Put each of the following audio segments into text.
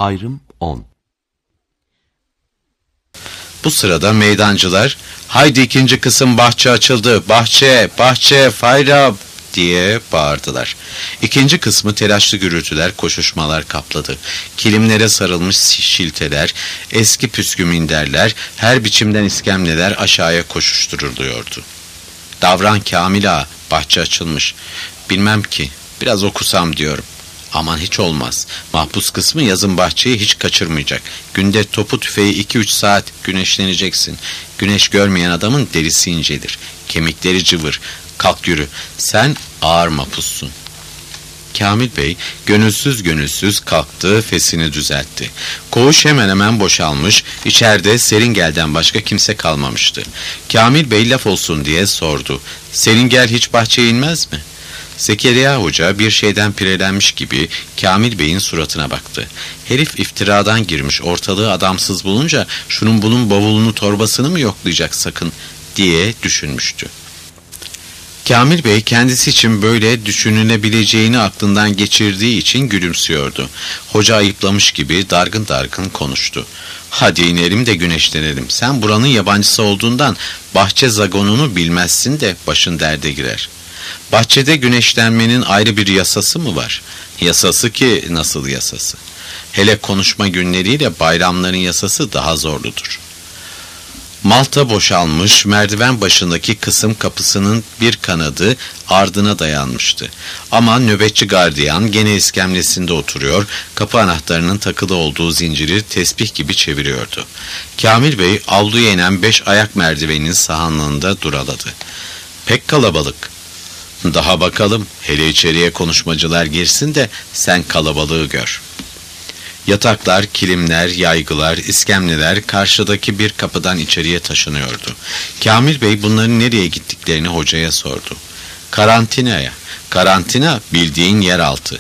Ayrım 10. Bu sırada meydancılar, "Haydi ikinci kısım bahçe açıldı, bahçe, bahçe, fayra" diye bağırdılar. İkinci kısmı telaşlı gürültüler, koşuşmalar kapladı. Kilimlere sarılmış şilteler, eski püskü minderler, her biçimden iskemleler aşağıya koşuşturuluyordu. "Davran Kamil ağa, bahçe açılmış." "Bilmem ki, biraz okusam diyorum." "Aman hiç olmaz. Mahpus kısmı yazın bahçeyi hiç kaçırmayacak. Günde topu tüfeği 2-3 saat güneşleneceksin. Güneş görmeyen adamın derisi incelir. Kemikleri cıvır. Kalk yürü. Sen ağır mahpussun." Kamil Bey gönülsüz kalktı, fesini düzeltti. Koğuş hemen hemen boşalmış, içeride Seringel'den başka kimse kalmamıştı. Kamil Bey laf olsun diye sordu. "Seringel hiç bahçeye inmez mi?" Zekeriya Hoca bir şeyden pirelenmiş gibi Kamil Bey'in suratına baktı. Herif iftiradan girmiş, ortalığı adamsız bulunca şunun bunun bavulunu torbasını mı yoklayacak sakın diye düşünmüştü. Kamil Bey kendisi için böyle düşünülebileceğini aklından geçirdiği için gülümsüyordu. Hoca ayıplamış gibi dargın dargın konuştu. "Hadi inelim de güneşlenelim. Sen buranın yabancısı olduğundan bahçe zagonunu bilmezsin de başın derde girer. Bahçede güneşlenmenin ayrı bir yasası mı var? Yasası ki nasıl yasası? Hele konuşma günleriyle bayramların yasası daha zorludur." Malta boşalmış, merdiven başındaki kısım kapısının bir kanadı ardına dayanmıştı. Ama nöbetçi gardiyan gene iskemlesinde oturuyor, kapı anahtarının takılı olduğu zinciri tesbih gibi çeviriyordu. Kamil Bey avluya inen 5 ayak merdiveninin sahanlığında duraladı. "Pek kalabalık." "Daha bakalım, hele içeriye konuşmacılar girsin de sen kalabalığı gör." Yataklar, kilimler, yaygılar, iskemleler karşıdaki bir kapıdan içeriye taşınıyordu. Kamil Bey bunların nereye gittiklerini hocaya sordu. "Karantinaya." "Karantina bildiğin yeraltı.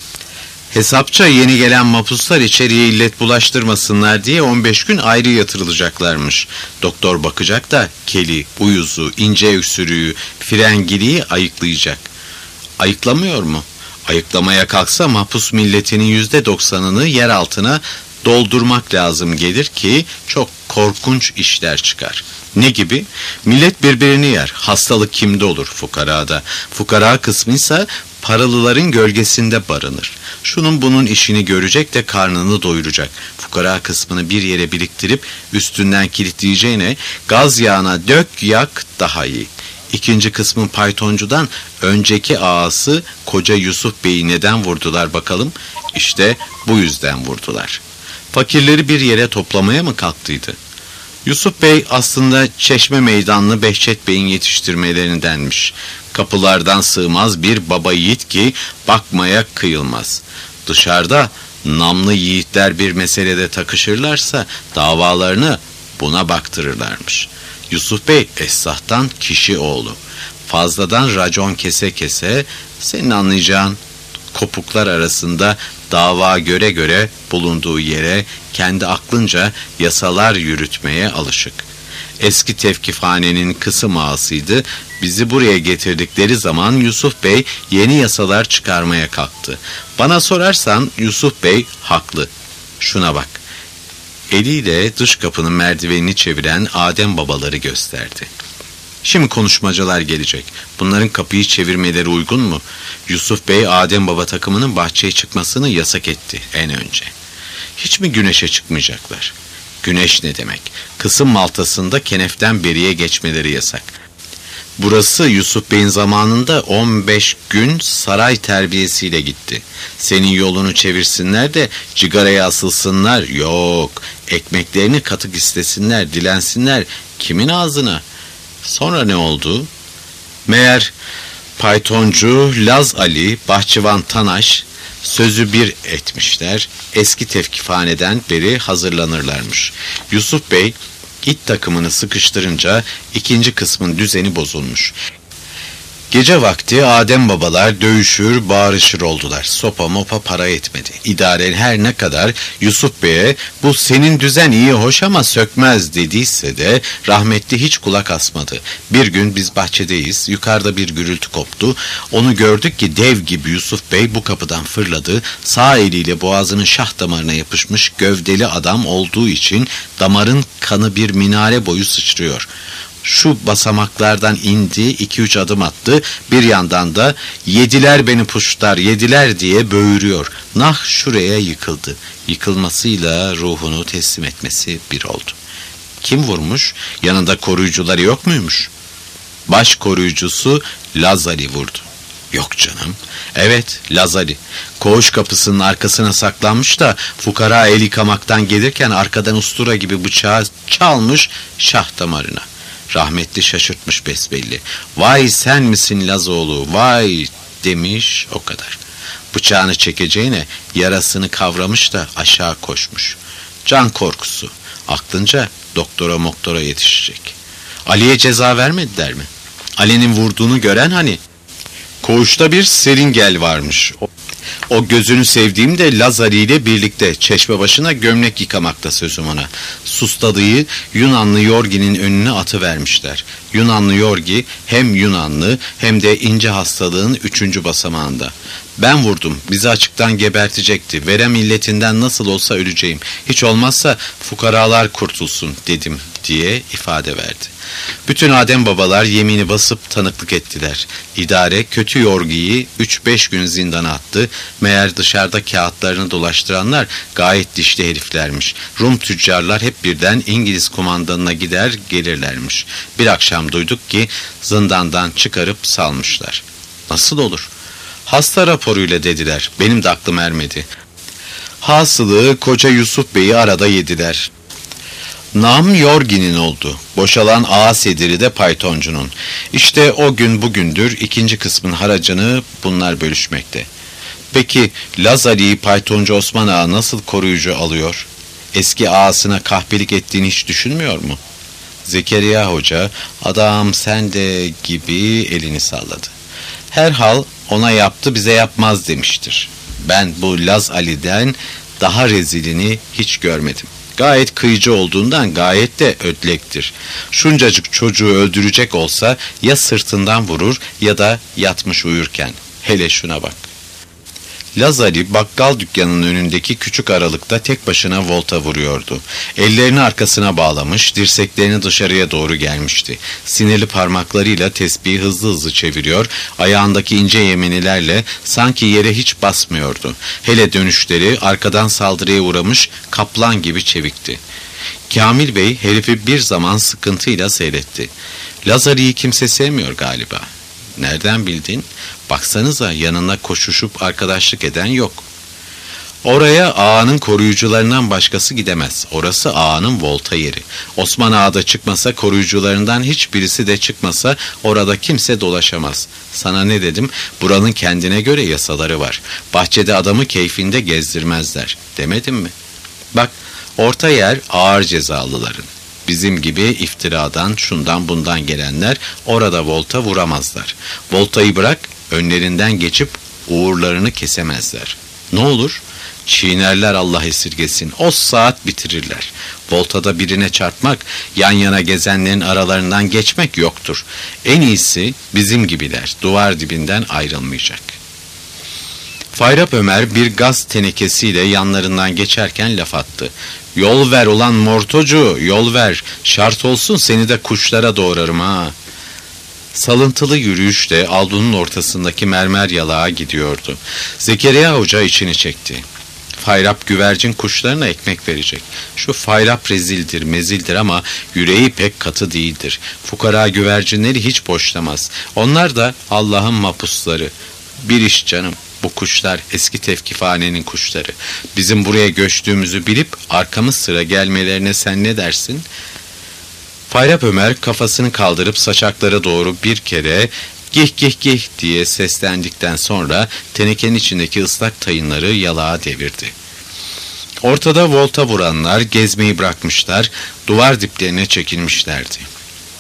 Hesapça yeni gelen mahpuslar içeriye illet bulaştırmasınlar diye 15 gün ayrı yatırılacaklarmış. Doktor bakacak da keli, uyuzu, ince öksürüğü, frengiliği ayıklayacak." "Ayıklamıyor mu?" "Ayıklamaya kalksa mahpus milletinin %90'ını yer altına doldurmak lazım gelir ki çok korkunç işler çıkar." "Ne gibi?" "Millet birbirini yer. Hastalık kimde olur? Fukarada. Fukara kısmıysa paralıların gölgesinde barınır. Şunun bunun işini görecek de karnını doyuracak. Fukara kısmını bir yere biriktirip üstünden kilitleyeceğine gaz yağına dök yak daha iyi." İkinci kısmın paytoncudan önceki ağası koca Yusuf Bey'i neden vurdular bakalım? İşte bu yüzden vurdular. Fakirleri bir yere toplamaya mı kalktıydı? Yusuf Bey aslında Çeşme Meydanlı Behçet Bey'in yetiştirmelerindenmiş. Kapılardan sığmaz bir baba yiğit ki bakmaya kıyılmaz. Dışarıda namlı yiğitler bir meselede takışırlarsa davalarını buna baktırırlarmış. Yusuf Bey esnaftan kişi oğlu. Fazladan racon kese kese, senin anlayacağın kopuklar arasında dava göre göre bulunduğu yere kendi aklınca yasalar yürütmeye alışık. Eski tevkifhanenin kısım ağasıydı. Bizi buraya getirdikleri zaman Yusuf Bey yeni yasalar çıkarmaya kalktı. Bana sorarsan Yusuf Bey haklı. Şuna bak. Eliyle dış kapının merdivenini çeviren Adem babaları gösterdi. Şimdi konuşmacılar gelecek. Bunların kapıyı çevirmeleri uygun mu? Yusuf Bey Adem baba takımının bahçeye çıkmasını yasak etti en önce. Hiç mi güneşe çıkmayacaklar? Güneş ne demek? Kısım maltasında keneften beriye geçmeleri yasak. Burası Yusuf Bey'in zamanında 15 gün saray terbiyesiyle gitti. Senin yolunu çevirsinler de cigaraya asılsınlar. Yok, ekmeklerini katık istesinler, dilensinler. Kimin ağzına? Sonra ne oldu? Meğer paytoncu Laz Ali, bahçıvan Tanaş sözü bir etmişler. Eski tevkifhaneden beri hazırlanırlarmış. Yusuf Bey it takımını sıkıştırınca ikinci kısmın düzeni bozulmuş. Gece vakti Adem babalar dövüşür, bağırışır oldular. Sopa mopa para etmedi. İdare her ne kadar Yusuf Bey'e bu senin düzen iyi hoş ama sökmez dediyse de rahmetli hiç kulak asmadı. Bir gün biz bahçedeyiz. Yukarıda bir gürültü koptu. Onu gördük ki dev gibi Yusuf Bey bu kapıdan fırladı. Sağ eliyle boğazının şah damarına yapışmış gövdeli adam olduğu için damarın kanı bir minare boyu sıçrıyor. Şu basamaklardan indi, 2-3 adım attı, bir yandan da yediler beni puşlar, yediler diye böğürüyor. Nah şuraya yıkıldı. Yıkılmasıyla ruhunu teslim etmesi bir oldu. Kim vurmuş? Yanında koruyucuları yok muymuş? Baş koruyucusu Lazali vurdu. Yok canım. Evet, Lazali. Koğuş kapısının arkasına saklanmış da fukara el yıkamaktan gelirken arkadan ustura gibi bıçağı çalmış şah damarına. Rahmetli şaşırtmış besbelli. Vay sen misin Lazoğlu, vay demiş, o kadar. Bıçağını çekeceğine yarasını kavramış da aşağı koşmuş. Can korkusu. Aklınca doktora yetişecek. Ali'ye ceza vermediler mi? Ali'nin vurduğunu gören hani? Koğuşta bir seringel varmış. O gözünü sevdiğim de Lazari ile birlikte çeşme başına gömlek yıkamakta sözüm ona. Sustadığı Yunanlı Yorgi'nin önüne atıvermişler. Yunanlı Yorgi hem Yunanlı hem de ince hastalığın 3. basamağında. Ben vurdum, bizi açıktan gebertecekti. Verem illetinden nasıl olsa öleceğim. Hiç olmazsa fukaralar kurtulsun dedim diye ifade verdi. Bütün Adem babalar yemini basıp tanıklık ettiler. İdare kötü Yorgi'yi 3-5 gün zindana attı. Meğer dışarıda kağıtlarını dolaştıranlar gayet dişli heriflermiş. Rum tüccarlar hep birden İngiliz kumandanına gider gelirlermiş. Bir akşam duyduk ki zindandan çıkarıp salmışlar. Nasıl olur? Hasta raporuyla dediler. Benim de aklım ermedi. Hasılı koca Yusuf Bey'i arada yediler. Nam Yorgi'nin oldu. Boşalan ağa sediri de paytoncunun. İşte o gün bugündür 2. kısmın haracını bunlar bölüşmekte. Peki Lazari'yi paytoncu Osman ağa nasıl koruyucu alıyor? Eski ağasına kahpelik ettiğini hiç düşünmüyor mu? Zekeriya Hoca adam sen de gibi elini salladı. Herhal ona yaptı bize yapmaz demiştir. Ben bu Laz Ali'den daha rezilini hiç görmedim. Gayet kıyıcı olduğundan gayet de ödlektir. Şuncacık çocuğu öldürecek olsa ya sırtından vurur ya da yatmış uyurken. Hele şuna bak. Lazari bakkal dükkanının önündeki küçük aralıkta tek başına volta vuruyordu. Ellerini arkasına bağlamış, dirseklerini dışarıya doğru gelmişti. Sinirli parmaklarıyla tesbihi hızlı hızlı çeviriyor, ayağındaki ince yemenilerle sanki yere hiç basmıyordu. Hele dönüşleri arkadan saldırıya uğramış kaplan gibi çevikti. Kamil Bey herifi bir zaman sıkıntıyla seyretti. Lazari'yi kimse sevmiyor galiba. Nereden bildin? Baksanıza yanına koşuşup arkadaşlık eden yok. Oraya ağanın koruyucularından başkası gidemez. Orası ağanın volta yeri. Osman ağa da çıkmasa, koruyucularından hiçbirisi de çıkmasa orada kimse dolaşamaz. Sana ne dedim? Buranın kendine göre yasaları var. Bahçede adamı keyfinde gezdirmezler. Demedim mi? Bak, orta yer ağır cezalıların. Bizim gibi iftiradan, şundan bundan gelenler orada volta vuramazlar. Voltayı bırak, önlerinden geçip uğurlarını kesemezler. Ne olur? Çiğnerler Allah esirgesin. O saat bitirirler. Voltada birine çarpmak, yan yana gezenlerin aralarından geçmek yoktur. En iyisi bizim gibiler, duvar dibinden ayrılmayacak. Fayrap Ömer bir gaz tenekesiyle yanlarından geçerken laf attı. Yol ver ulan mortocu, yol ver. Şart olsun seni de kuşlara doğrarım ha. Salıntılı yürüyüşle aldunun ortasındaki mermer yalağa gidiyordu. Zekeriya Hoca içini çekti. Fayrap güvercin kuşlarına ekmek verecek. Şu Fayrap rezildir, mezildir ama yüreği pek katı değildir. Fukara güvercinleri hiç boşlamaz. Onlar da Allah'ın mapusları. Bir iş canım. Bu kuşlar eski tevkifhanenin kuşları. Bizim buraya göçtüğümüzü bilip arkamız sıra gelmelerine sen ne dersin? Fayrap Ömer kafasını kaldırıp saçaklara doğru bir kere gih gih gih diye seslendikten sonra tenekenin içindeki ıslak tayınları yalağa devirdi. Ortada volta vuranlar gezmeyi bırakmışlar, duvar diplerine çekilmişlerdi.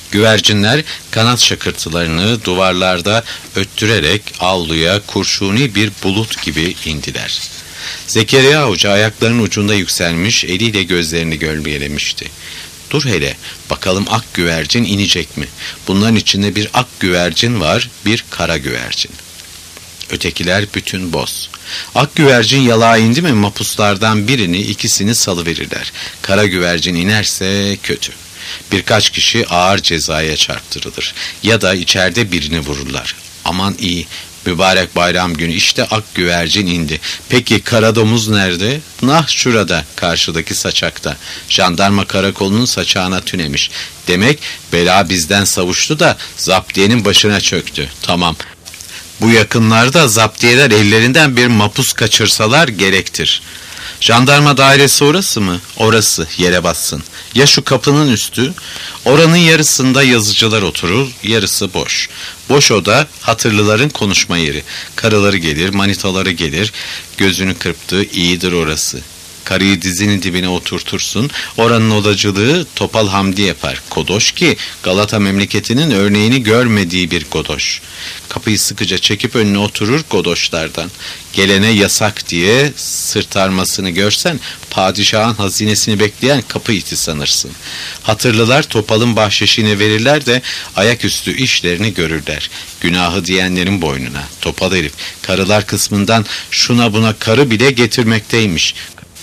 Güvercinler kanat şakırtılarını duvarlarda öttürerek avluya kurşuni bir bulut gibi indiler. Zekeriya Hoca ayaklarının ucunda yükselmiş, eliyle gözlerini gölgelemişti. Dur hele, bakalım ak güvercin inecek mi? Bunların içinde bir ak güvercin var, bir kara güvercin. Ötekiler bütün boz. Ak güvercin yalağa indi mi mapuslardan birini, ikisini salıverirler. Kara güvercin inerse kötü. Birkaç kişi ağır cezaya çarptırılır ya da içeride birini vururlar. Aman iyi, mübarek bayram günü işte ak güvercin indi. Peki kara domuz nerede? Nah şurada, karşıdaki saçakta. Jandarma karakolunun saçağına tünemiş. Demek bela bizden savuştu da zaptiyenin başına çöktü. Tamam. Bu yakınlarda zaptiyeler ellerinden bir mapus kaçırsalar gerektir. Jandarma dairesi orası mı? Orası, yere bassın. Ya şu kapının üstü? Oranın yarısında yazıcılar oturur, yarısı boş. Boş oda hatırlıların konuşma yeri. Karıları gelir, manitaları gelir. Gözünü kırptı, iyidir orası. Karıyı dizinin dibine oturtursun. Oranın odacılığı Topal Hamdi yapar. Kodoş ki Galata memleketinin örneğini görmediği bir godoş. Kapıyı sıkıca çekip önüne oturur godoşlardan. Gelene yasak diye sırtarmasını görsen padişahın hazinesini bekleyen kapı iti sanırsın. Hatırlılar Topal'ın bahşişini verirler de ayaküstü işlerini görürler. Günahı diyenlerin boynuna. Topal herif karılar kısmından şuna buna karı bile getirmekteymiş.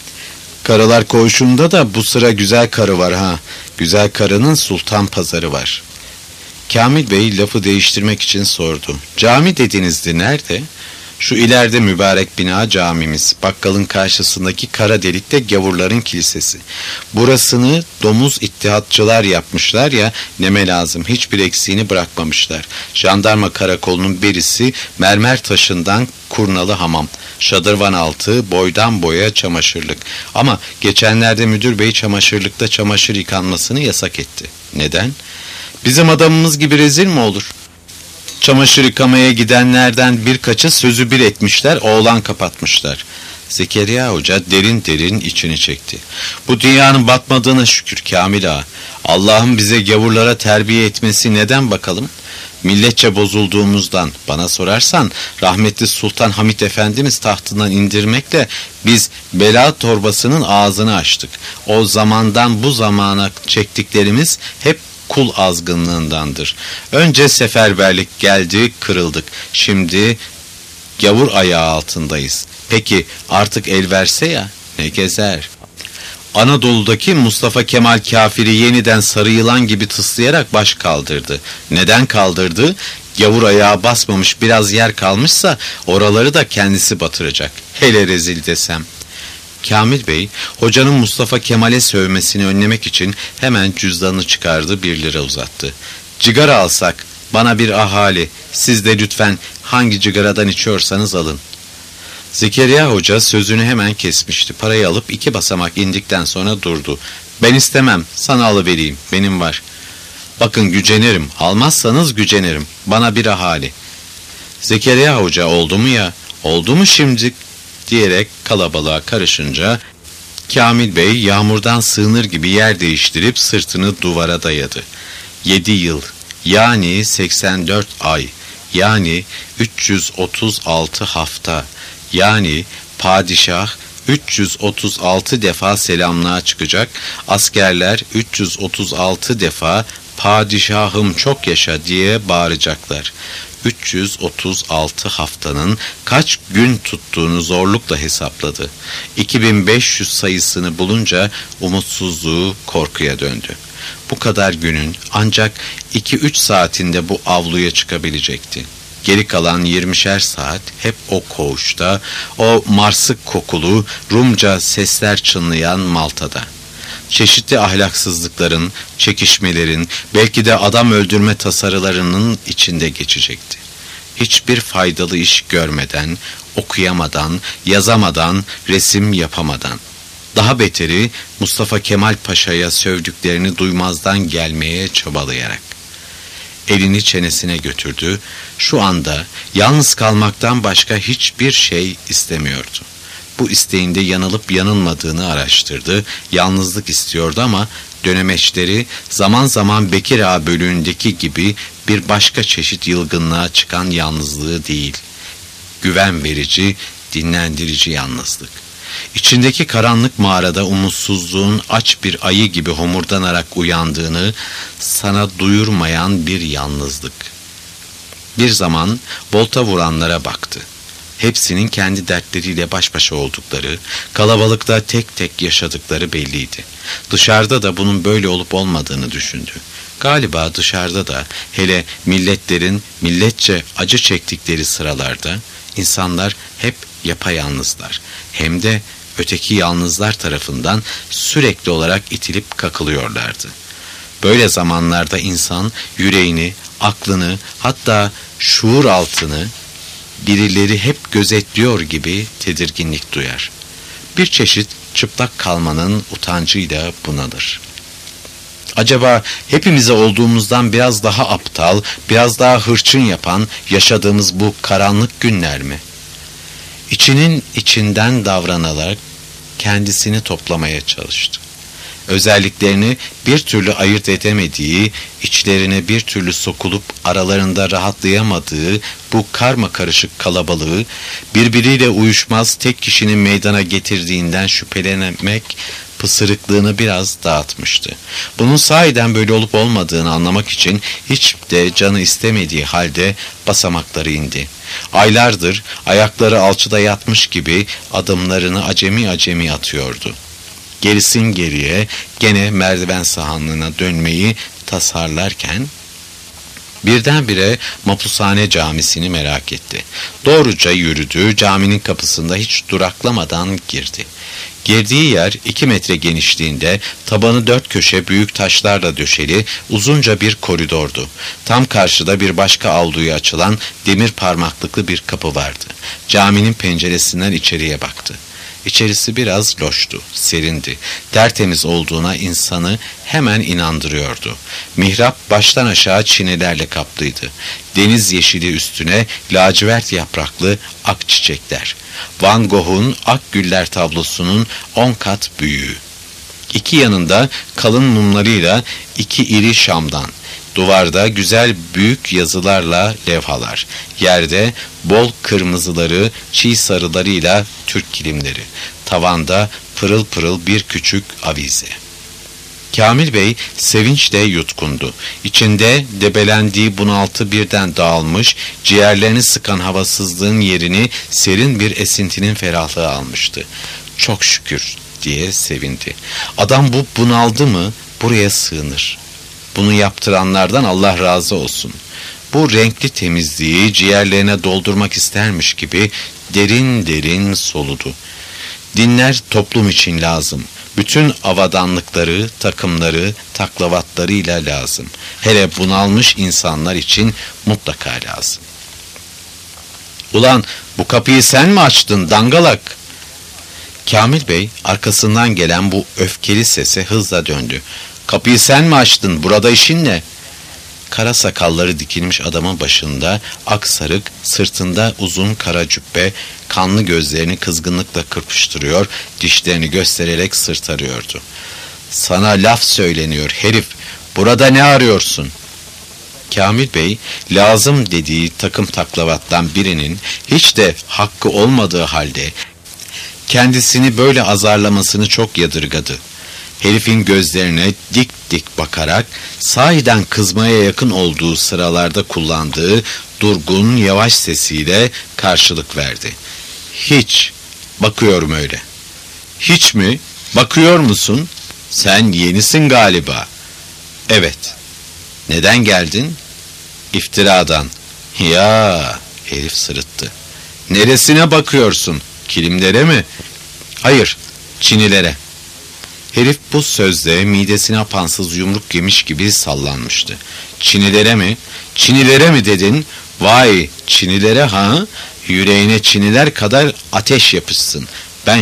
Karılar koğuşunda da bu sıra güzel karı var ha. Güzel karının sultan pazarı var. Kamil Bey lafı değiştirmek için sordu. Cami dedinizdi nerede? Şu ileride mübarek bina camimiz. Bakkalın karşısındaki kara delikte gavurların kilisesi. Burasını domuz ittihatçılar yapmışlar ya, neme lazım, hiçbir eksiğini bırakmamışlar. Jandarma karakolunun berisi mermer taşından kurnalı hamam. Şadırvan altı boydan boya çamaşırlık. Ama geçenlerde müdür bey çamaşırlıkta çamaşır yıkanmasını yasak etti. Neden? Bizim adamımız gibi rezil mi olur? Çamaşır yıkamaya gidenlerden birkaçı sözü bir etmişler, oğlan kapatmışlar. Zekeriya Hoca derin derin içini çekti. Bu dünyanın batmadığına şükür Kamil Ağa. Allah'ın bize gavurlara terbiye etmesi neden bakalım? Milletçe bozulduğumuzdan. Bana sorarsan rahmetli Sultan Hamit Efendimiz tahtından indirmekle biz bela torbasının ağzını açtık. O zamandan bu zamana çektiklerimiz hep kul azgınlığındandır. Önce seferberlik geldi, kırıldık. Şimdi gavur ayağı altındayız. Peki artık el verse ya, ne gezer? Anadolu'daki Mustafa Kemal kafiri yeniden sarı yılan gibi tıslayarak baş kaldırdı. Neden kaldırdı? Gavur ayağı basmamış biraz yer kalmışsa oraları da kendisi batıracak. Hele rezil desem. Kamil Bey, hocanın Mustafa Kemal'e sövmesini önlemek için hemen cüzdanını çıkardı, 1 lira uzattı. Cigara alsak, bana bir ahali, siz de lütfen hangi cigaradan içiyorsanız alın. Zekeriya Hoca sözünü hemen kesmişti. Parayı alıp 2 basamak indikten sonra durdu. Ben istemem, sana alıvereyim, benim var. Bakın gücenirim, almazsanız gücenirim, bana bir ahali. Zekeriya Hoca oldu mu ya, oldu mu şimdi diyerek kalabalığa karışınca Kamil Bey yağmurdan sığınır gibi yer değiştirip sırtını duvara dayadı. 7 yıl yani 84 ay yani 336 hafta yani padişah 336 defa selamlığa çıkacak, askerler 336 defa padişahım çok yaşa diye bağıracaklar. 336 haftanın kaç gün tuttuğunu zorlukla hesapladı. 2500 sayısını bulunca umutsuzluğu korkuya döndü. Bu kadar günün ancak 2-3 saatinde bu avluya çıkabilecekti. Geri kalan 20'şer saat hep o koğuşta, o marsık kokulu, Rumca sesler çınlayan Malta'da. Çeşitli ahlaksızlıkların, çekişmelerin, belki de adam öldürme tasarılarının içinde geçecekti. Hiçbir faydalı iş görmeden, okuyamadan, yazamadan, resim yapamadan. Daha beteri Mustafa Kemal Paşa'ya sövdüklerini duymazdan gelmeye çabalayarak. Elini çenesine götürdü, şu anda yalnız kalmaktan başka hiçbir şey istemiyordu. Bu isteğinde yanılıp yanılmadığını araştırdı, yalnızlık istiyordu ama dönemeçleri zaman zaman Bekir Ağa bölüğündeki gibi bir başka çeşit yılgınlığa çıkan yalnızlığı değil. Güven verici, dinlendirici yalnızlık. İçindeki karanlık mağarada umutsuzluğun aç bir ayı gibi homurdanarak uyandığını sana duyurmayan bir yalnızlık. Bir zaman volta vuranlara baktı. Hepsinin kendi dertleriyle baş başa oldukları, kalabalıkta tek tek yaşadıkları belliydi. Dışarıda da bunun böyle olup olmadığını düşündü. Galiba dışarıda da, hele milletlerin milletçe acı çektikleri sıralarda, insanlar hep yapayalnızlar. Hem de öteki yalnızlar tarafından sürekli olarak itilip kakılıyorlardı. Böyle zamanlarda insan yüreğini, aklını, hatta şuur altını birileri hep gözetliyor gibi tedirginlik duyar. Bir çeşit çıplak kalmanın utancıyla bunalır. Acaba hepimize olduğumuzdan biraz daha aptal, biraz daha hırçın yapan yaşadığımız bu karanlık günler mi? İçinin içinden davranarak kendisini toplamaya çalıştı. Özelliklerini bir türlü ayırt edemediği, içlerine bir türlü sokulup aralarında rahatlayamadığı bu karmakarışık kalabalığı birbiriyle uyuşmaz tek kişinin meydana getirdiğinden şüphelenemek pısırıklığını biraz dağıtmıştı. Bunun sahiden böyle olup olmadığını anlamak için hiç de canı istemediği halde basamakları indi. Aylardır ayakları alçıda yatmış gibi adımlarını acemi acemi atıyordu. Gerisin geriye gene merdiven sahanlığına dönmeyi tasarlarken birdenbire Mapushane Camisi'ni merak etti. Doğruca yürüdü, caminin kapısında hiç duraklamadan girdi. Girdiği yer 2 metre genişliğinde, tabanı 4 köşe büyük taşlarla döşeli uzunca bir koridordu. Tam karşıda bir başka avluya açılan demir parmaklıklı bir kapı vardı. Caminin penceresinden içeriye baktı. İçerisi biraz loştu, serindi. Tertemiz olduğuna insanı hemen inandırıyordu. Mihrap baştan aşağı çinilerle kaplıydı. Deniz yeşili üstüne lacivert yapraklı ak çiçekler. Van Gogh'un Ak Güller tablosunun 10 kat büyüğü. İki yanında kalın mumlarıyla 2 iri şamdan. Duvarda güzel büyük yazılarla levhalar. Yerde bol kırmızıları, çiğ sarılarıyla Türk kilimleri. Tavanda pırıl pırıl bir küçük avize. Kamil Bey sevinçle yutkundu. İçinde debelendiği bunaltı birden dağılmış, ciğerlerini sıkan havasızlığın yerini serin bir esintinin ferahlığı almıştı. Çok şükür diye sevindi. Adam bu bunaldı mı buraya sığınır. Bunu yaptıranlardan Allah razı olsun. Bu renkli temizliği ciğerlerine doldurmak istermiş gibi derin derin soludu. Dinler toplum için lazım. Bütün avadanlıkları, takımları, taklavatlarıyla lazım. Hele bunalmış insanlar için mutlaka lazım. Ulan bu kapıyı sen mi açtın dangalak? Kamil Bey arkasından gelen bu öfkeli sese hızla döndü. Kapıyı sen mi açtın? Burada işin ne? Kara sakalları dikilmiş adamın başında aksarık, sırtında uzun kara cübbe, kanlı gözlerini kızgınlıkla kırpıştırıyor, dişlerini göstererek sırtarıyordu. Sana laf söyleniyor herif, burada ne arıyorsun? Kamil Bey, lazım dediği takım taklavattan birinin hiç de hakkı olmadığı halde kendisini böyle azarlamasını çok yadırgadı. Herifin gözlerine dik dik bakarak sahiden kızmaya yakın olduğu sıralarda kullandığı durgun yavaş sesiyle karşılık verdi. Hiç, bakıyorum öyle. Hiç mi? Bakıyor musun? Sen yenisin galiba. Evet. Neden geldin? İftiradan. Ya, herif sırıttı. Neresine bakıyorsun? Kilimlere mi? Hayır, çinilere. Herif bu sözle midesine apansız yumruk yemiş gibi sallanmıştı. Çinilere mi? Çinilere mi dedin? Vay, Çinilere ha? Yüreğine çiniler kadar ateş yapışsın. Ben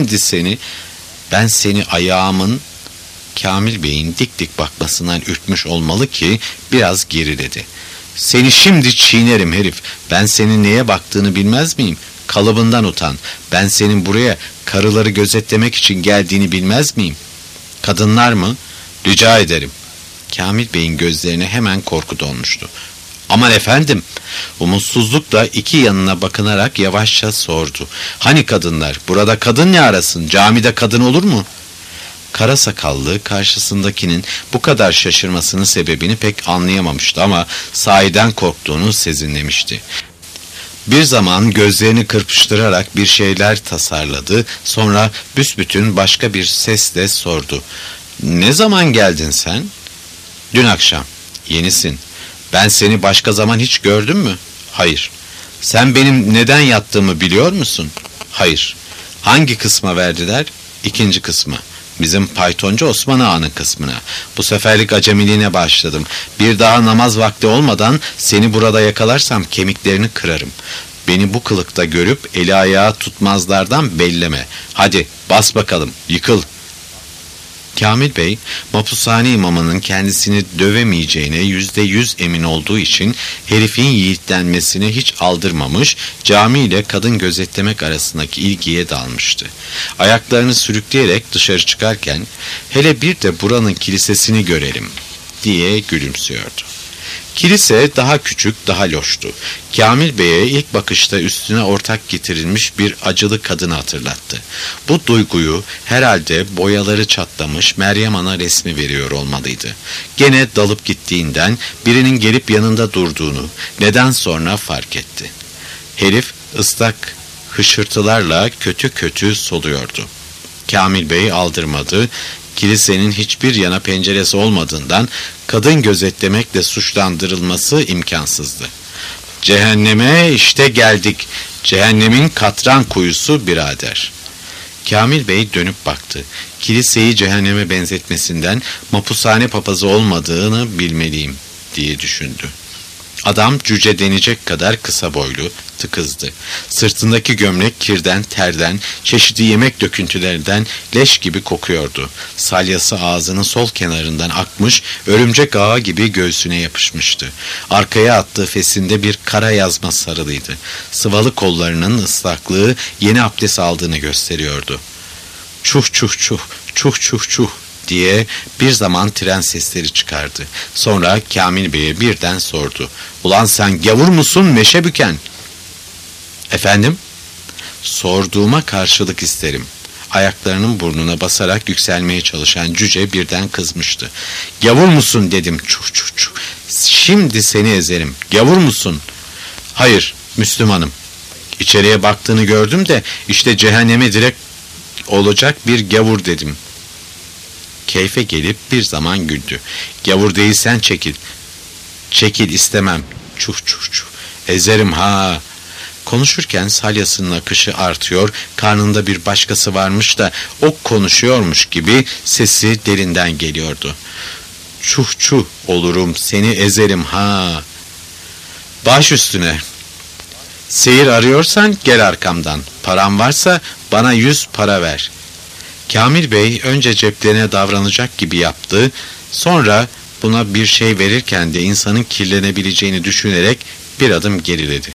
seni ayağımın... Kamil Bey'in dik dik bakmasından ürkmüş olmalı ki biraz geriledi. Seni şimdi çiğnerim herif. Ben senin neye baktığını bilmez miyim? Kalıbından utan. Ben senin buraya karıları gözetlemek için geldiğini bilmez miyim? Kadınlar mı? Rica ederim. Kamil Bey'in gözlerine hemen korku dolmuştu. Aman efendim, umutsuzlukla iki yanına bakınarak yavaşça sordu. Hani kadınlar, burada kadın ne arasın, camide kadın olur mu? Kara sakallı karşısındakinin bu kadar şaşırmasının sebebini pek anlayamamıştı ama sahiden korktuğunu sezinlemişti. Bir zaman gözlerini kırpıştırarak bir şeyler tasarladı, sonra büsbütün başka bir sesle sordu. Ne zaman geldin sen? Dün akşam. Yenisin. Ben seni başka zaman hiç gördüm mü? Hayır. Sen benim neden yattığımı biliyor musun? Hayır. Hangi kısma verdiler? İkinci kısmı. Bizim paytoncu Osman Ağa'nın kısmına. Bu seferlik acemiliğine başladım. Bir daha namaz vakti olmadan seni burada yakalarsam kemiklerini kırarım. Beni bu kılıkta görüp eli ayağı tutmazlardan belleme. Hadi bas bakalım, yıkıl. Kamil Bey, mapushane imamının kendisini dövemeyeceğine %100 emin olduğu için herifin yiğitlenmesine hiç aldırmamış, cami ile kadın gözetlemek arasındaki ilgiye dalmıştı. Ayaklarını sürükleyerek dışarı çıkarken, hele bir de buranın kilisesini görelim diye gülümsüyordu. Kilise daha küçük, daha loştu. Kamil Bey'e ilk bakışta üstüne ortak getirilmiş bir acılı kadını hatırlattı. Bu duyguyu herhalde boyaları çatlamış Meryem Ana resmi veriyor olmalıydı. Gene dalıp gittiğinden birinin gelip yanında durduğunu neden sonra fark etti. Herif ıslak hışırtılarla kötü kötü soluyordu. Kamil Bey aldırmadı. Kilisenin hiçbir yana penceresi olmadığından kadın gözetlemekle suçlandırılması imkansızdı. Cehenneme işte geldik. Cehennemin katran kuyusu birader. Kamil Bey dönüp baktı. Kiliseyi cehenneme benzetmesinden mapushane papazı olmadığını bilmeliyim diye düşündü. Adam cüce denecek kadar kısa boylu, tıkızdı. Sırtındaki gömlek kirden, terden, çeşitli yemek döküntülerinden leş gibi kokuyordu. Salyası ağzının sol kenarından akmış, örümcek ağı gibi göğsüne yapışmıştı. Arkaya attığı fesinde bir kara yazma sarılıydı. Sıvalı kollarının ıslaklığı yeni abdest aldığını gösteriyordu. Çuh çuh çuh, çuh çuh çuh diye bir zaman tren sesleri çıkardı. Sonra Kamil Bey'e birden sordu. Ulan sen gavur musun meşe büken? Efendim? Sorduğuma karşılık isterim. Ayaklarının burnuna basarak yükselmeye çalışan cüce birden kızmıştı. Gavur musun dedim. Çuh çuh çuh. Şimdi seni ezerim. Gavur musun? Hayır, Müslümanım. İçeriye baktığını gördüm de işte cehenneme direkt olacak bir gavur dedim. Keyfe gelip bir zaman güldü. Gavur değilsen çekil. Çekil istemem. Çuh çuh çuh. Ezerim ha. Konuşurken salyasının akışı artıyor, karnında bir başkası varmış da o konuşuyormuş gibi sesi derinden geliyordu. Çuh çuh olurum, seni ezerim ha. Baş üstüne. Seyir arıyorsan gel arkamdan. Param varsa bana 100 para ver. Kamil Bey önce ceplerine davranacak gibi yaptı, sonra buna bir şey verirken de insanın kirlenebileceğini düşünerek bir adım geriledi.